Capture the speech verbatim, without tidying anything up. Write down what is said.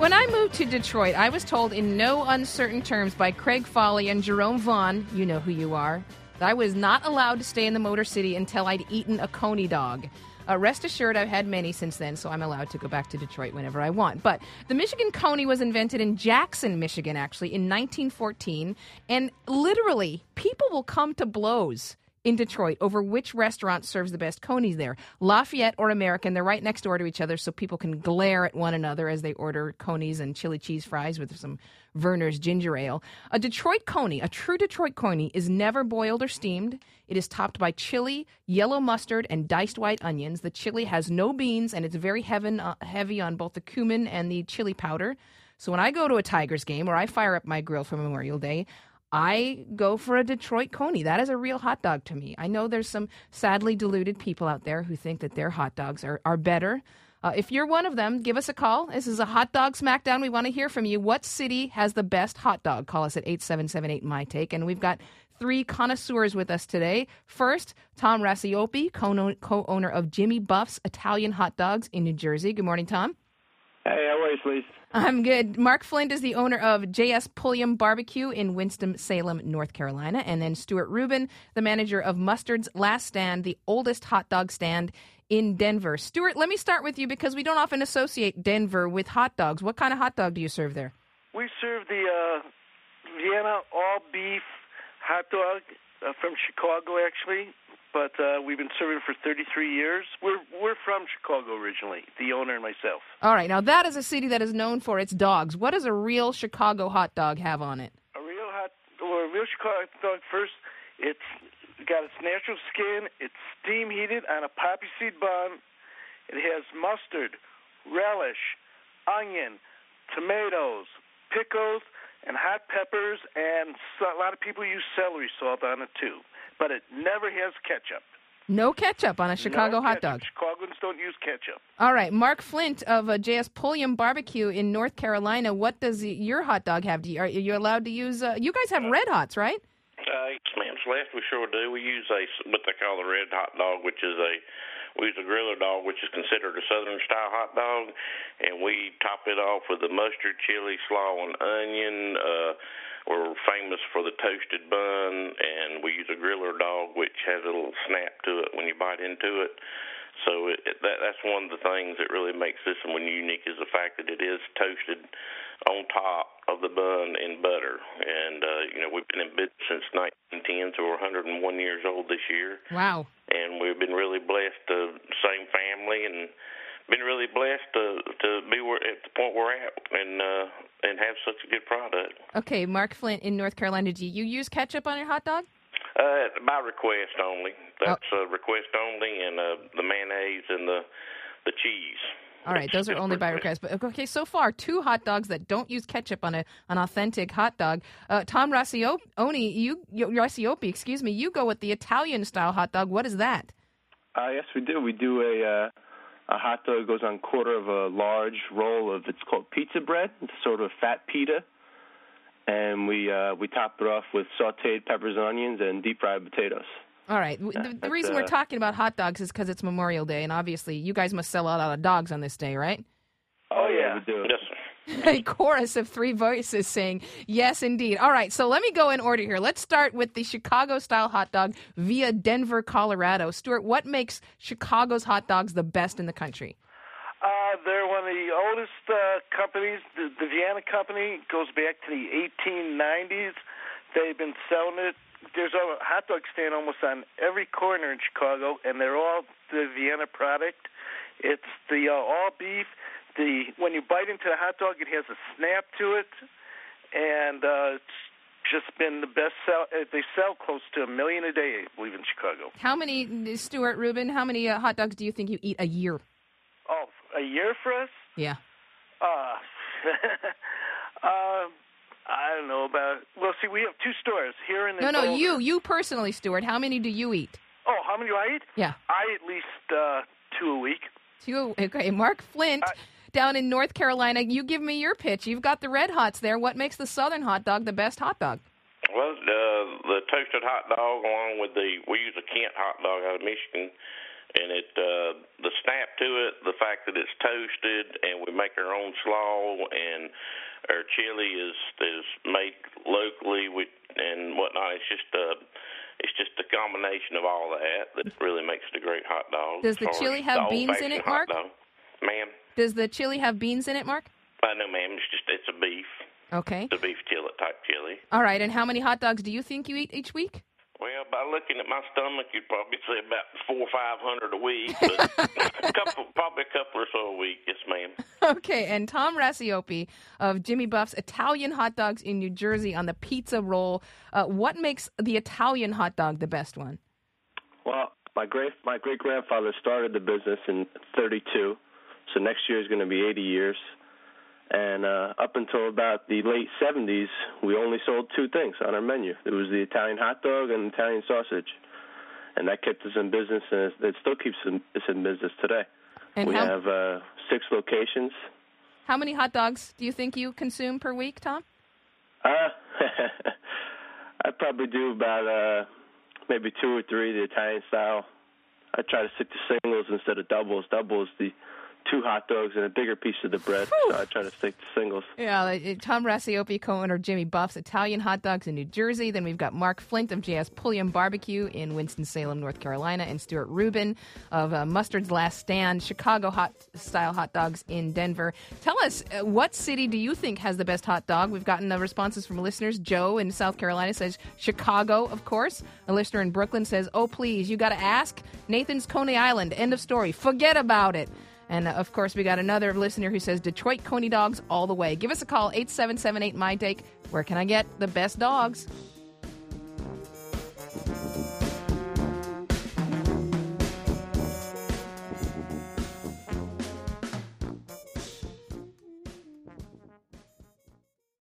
When I moved to Detroit, I was told in no uncertain terms by Craig Foley and Jerome Vaughn, you know who you are, that I was not allowed to stay in the Motor City until I'd eaten a Coney dog. Uh, rest assured, I've had many since then, so I'm allowed to go back to Detroit whenever I want. But the Michigan Coney was invented in Jackson, Michigan, actually, in nineteen fourteen. And literally, people will come to blows in Detroit over which restaurant serves the best Coneys there. Lafayette or American, they're right next door to each other, so people can glare at one another as they order Coneys and chili cheese fries with some Verner's ginger ale. A Detroit Coney, a true Detroit Coney, is never boiled or steamed. It is topped by chili, yellow mustard, and diced white onions. The chili has no beans, and it's very heaven, uh, heavy on both the cumin and the chili powder. So when I go to a Tigers game or I fire up my grill for Memorial Day, I go for a Detroit Coney. That is a real hot dog to me. I know there's some sadly deluded people out there who think that their hot dogs are, are better. Uh, if you're one of them, give us a call. This is a Hot Dog Smackdown. We want to hear from you. What city has the best hot dog? Call us at eight seven seven eight, M Y T A K E. And we've got three connoisseurs with us today. First, Tom Rasiopi, co-owner of Jimmy Buff's Italian Hot Dogs in New Jersey. Good morning, Tom. Hey, how are you, Felice? I'm good. Mark Flint is the owner of J S Pulliam Barbecue in Winston-Salem, North Carolina. And then Stuart Rubin, the manager of Mustard's Last Stand, the oldest hot dog stand in Denver. Stuart, let me start with you because we don't often associate Denver with hot dogs. What kind of hot dog do you serve there? We serve the uh, Vienna all-beef hot dog uh, from Chicago, actually. But uh, we've been serving for thirty-three years. We're we're from Chicago originally, the owner and myself. All right. Now, that is a city that is known for its dogs. What does a real Chicago hot dog have on it? A real hot, well, a real Chicago hot dog, first, it's got its natural skin. It's steam heated on a poppy seed bun. It has mustard, relish, onion, tomatoes, pickles, and hot peppers, and so, a lot of people use celery salt on it, too. But it never has ketchup. No ketchup on a Chicago no hot ketchup. dog. Chicagoans don't use ketchup. All right. Mark Flint of uh, J S Pulliam Barbecue in North Carolina. What does your hot dog have? Do you, are you allowed to use? Uh, you guys have red hots, right? Uh, yes, ma'am. Celeste, we sure do. We use a what they call the red hot dog, which is a we use a griller dog, which is considered a southern style hot dog, and we top it off with the mustard, chili, slaw, and onion. Uh, We're famous for the toasted bun, and we use a griller dog, which has a little snap to it when you bite into it. So it, it, that, that's one of the things that really makes this one unique is the fact that it is toasted on top of the bun in butter. And, uh, you know, we've been in business since nineteen ten, so we're one hundred one years old this year. Wow. And we've been really blessed to same family and been really blessed to to be where, at the point we're at and uh, and have such a good product. Okay, Mark Flint in North Carolina, do you use ketchup on your hot dog? Uh, by request only. That's oh. uh, request only, and uh, the mayonnaise and the the cheese. All right, those are only by request. But okay, so far two hot dogs that don't use ketchup on a an authentic hot dog. Uh, Tom Rasiopi, you Rasiopi, excuse me, you go with the Italian style hot dog. What is that? Uh, yes, we do. We do a. Uh... A hot dog goes on a quarter of a large roll of, it's called pizza bread. It's sort of fat pita. And we uh, we top it off with sauteed peppers and onions and deep-fried potatoes. All right. Yeah, the the reason uh, we're talking about hot dogs is because it's Memorial Day, and obviously you guys must sell a lot of dogs on this day, right? Oh, yeah, we do. Yes, sir. A chorus of three voices saying, yes, indeed. All right, so let me go in order here. Let's start with the Chicago-style hot dog via Denver, Colorado. Stuart, what makes Chicago's hot dogs the best in the country? Uh, they're one of the oldest uh, companies. The, the Vienna company goes back to the eighteen nineties. They've been selling it. There's a hot dog stand almost on every corner in Chicago, and they're all the Vienna product. It's the uh, all-beef. The when you bite into the hot dog, it has a snap to it, and uh, it's just been the best sell. They sell close to a million a day, I believe, in Chicago. How many, Stuart Rubin? How many uh, hot dogs do you think you eat a year? Oh, a year for us? Yeah. Uh, uh, I don't know about. Well, see, we have two stores here in the. No, no, Boulder. you, you personally, Stuart. How many do you eat? Oh, how many do I eat? Yeah. I eat at least uh, two a week. Two. Okay, Mark Flint. I, Down in North Carolina, you give me your pitch. You've got the red hots there. What makes the southern hot dog the best hot dog? Well, uh, the toasted hot dog along with the, we use a Kent hot dog out of Michigan, and it uh, the snap to to it. The fact that it's toasted and we make our own slaw, and our chili is is made locally with, and whatnot. It's just a it's just a combination of all that that really makes it a great hot dog. Does the chili have the beans in it, Mark? Ma'am? Does the chili have beans in it, Mark? Uh, no, ma'am. It's just it's a beef. Okay. It's a beef tillet type chili. All right. And how many hot dogs do you think you eat each week? Well, by looking at my stomach, you'd probably say about four or five hundred a week, but a couple, probably a couple or so a week. Yes, ma'am. Okay, and Tom Rassiopi of Jimmy Buff's Italian Hot Dogs in New Jersey on the pizza roll. Uh, what makes the Italian hot dog the best one? Well, my great my great grandfather started the business in thirty-two, so next year is going to be eighty years. And uh, up until about the late seventies, we only sold two things on our menu. It was the Italian hot dog and Italian sausage. And that kept us in business, and it still keeps us in business today. And we how, have uh, six locations. How many hot dogs do you think you consume per week, Tom? Uh, I probably do about uh, maybe two or three, the Italian style. I try to stick to singles instead of doubles. Doubles, the two hot dogs and a bigger piece of the bread. Whew. So I try to stick to singles. Yeah, Tom Rassiopi, co-owner of Jimmy Buff's Italian Hot Dogs in New Jersey. Then we've got Mark Flint of J S Pulliam Barbecue in Winston-Salem, North Carolina, and Stuart Rubin of uh, Mustard's Last Stand, Chicago hot-style hot dogs in Denver. Tell us, uh, what city do you think has the best hot dog? We've gotten uh, responses from listeners. Joe in South Carolina says Chicago, of course. A listener in Brooklyn says, oh, please, you got to ask. Nathan's Coney Island. End of story. Forget about it. And, uh, of course, we got another listener who says Detroit Coney Dogs all the way. Give us a call, eight seven seven eight, M Y D A K E. Where can I get the best dogs?